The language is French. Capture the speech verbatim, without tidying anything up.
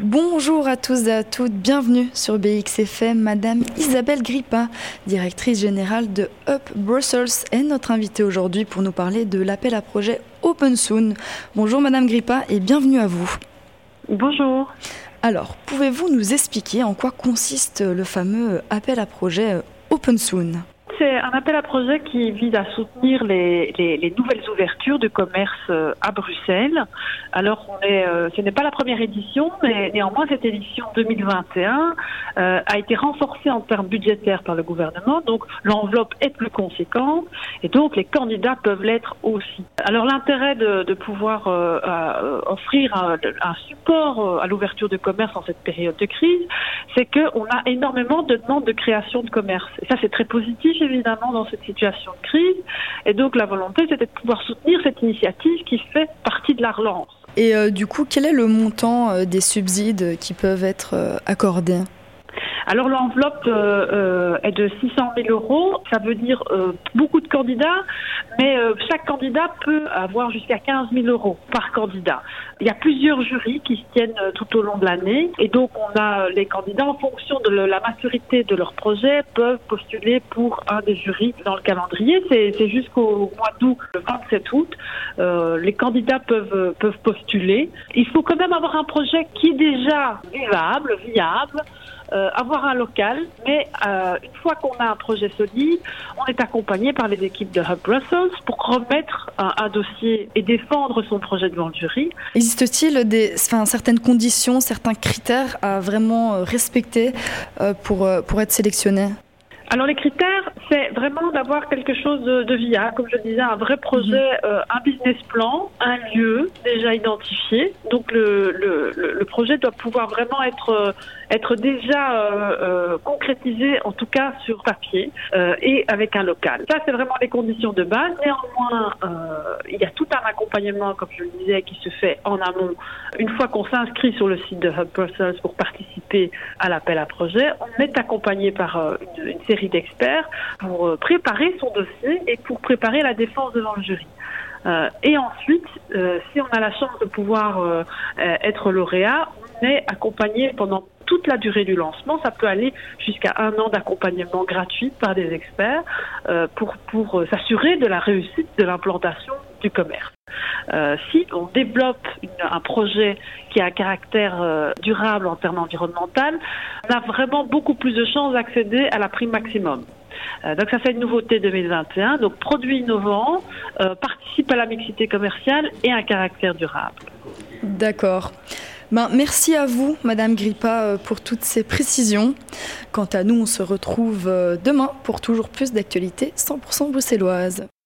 Bonjour à tous et à toutes, bienvenue sur B X F M. Madame Isabelle Grippa, directrice générale de Up Brussels, est notre invitée aujourd'hui pour nous parler de l'appel à projet Open Soon. Bonjour Madame Grippa et bienvenue à vous. Bonjour. Alors, pouvez-vous nous expliquer en quoi consiste le fameux appel à projet Open Soon ? C'est un appel à projet qui vise à soutenir les, les, les nouvelles ouvertures de commerce à Bruxelles. Alors, on est, euh, ce n'est pas la première édition, mais néanmoins, cette édition deux mille vingt et un euh, a été renforcée en termes budgétaires par le gouvernement. Donc, l'enveloppe est plus conséquente et donc les candidats peuvent l'être aussi. Alors, l'intérêt de, de pouvoir euh, euh, offrir un, un support à l'ouverture de commerce en cette période de crise, c'est qu'on a énormément de demandes de création de commerce. Et ça, c'est très positif, évidemment, dans cette situation de crise. Et donc, la volonté, c'était de pouvoir soutenir cette initiative qui fait partie de la relance. Et euh, du coup, quel est le montant euh, des subsides qui peuvent être euh, accordés ? Alors l'enveloppe euh, euh, est de six cent mille euros, ça veut dire euh, beaucoup de candidats, mais euh, chaque candidat peut avoir jusqu'à quinze mille euros par candidat. Il y a plusieurs jurys qui se tiennent euh, tout au long de l'année et donc on a les candidats en fonction de le, la maturité de leur projet peuvent postuler pour un des jurys dans le calendrier. C'est, c'est jusqu'au mois d'août, le vingt-sept août, euh, les candidats peuvent, peuvent postuler. Il faut quand même avoir un projet qui est déjà vivable, viable, Euh, avoir un local, mais euh, une fois qu'on a un projet solide, on est accompagné par les équipes de Up Brussels pour remettre un, un dossier et défendre son projet devant le jury. Existe-t-il des, enfin, certaines conditions, certains critères à vraiment respecter euh, pour, pour être sélectionné ? Alors les critères, c'est vraiment d'avoir quelque chose de, de viable, comme je disais, un vrai projet, euh, un business plan, un lieu déjà identifié. Donc le, le, le projet doit pouvoir vraiment être, être déjà euh, euh, concrétisé, en tout cas sur papier, euh, et avec un local. Ça, c'est vraiment les conditions de base. Néanmoins, euh, il y a tout un accompagnement, comme je le disais, qui se fait en amont. Une fois qu'on s'inscrit sur le site de Up Brussels pour participer à l'appel à projet, on est accompagné par euh, une, une série d'experts pour préparer son dossier et pour préparer la défense devant le jury. Euh, et ensuite, euh, si on a la chance de pouvoir euh, être lauréat, on est accompagné pendant toute la durée du lancement. Ça peut aller jusqu'à un an d'accompagnement gratuit par des experts euh, pour, pour s'assurer de la réussite de l'implantation du commerce. Euh, si on développe une, un projet qui a un caractère euh, durable en termes environnementaux, on a vraiment beaucoup plus de chances d'accéder à la prime maximum. Euh, donc ça c'est une nouveauté deux mille vingt et un. Donc produit innovant, euh, participe à la mixité commerciale et un caractère durable. D'accord. Ben, merci à vous, Madame Grippa, pour toutes ces précisions. Quant à nous, on se retrouve demain pour toujours plus d'actualités cent pour cent bruxelloises.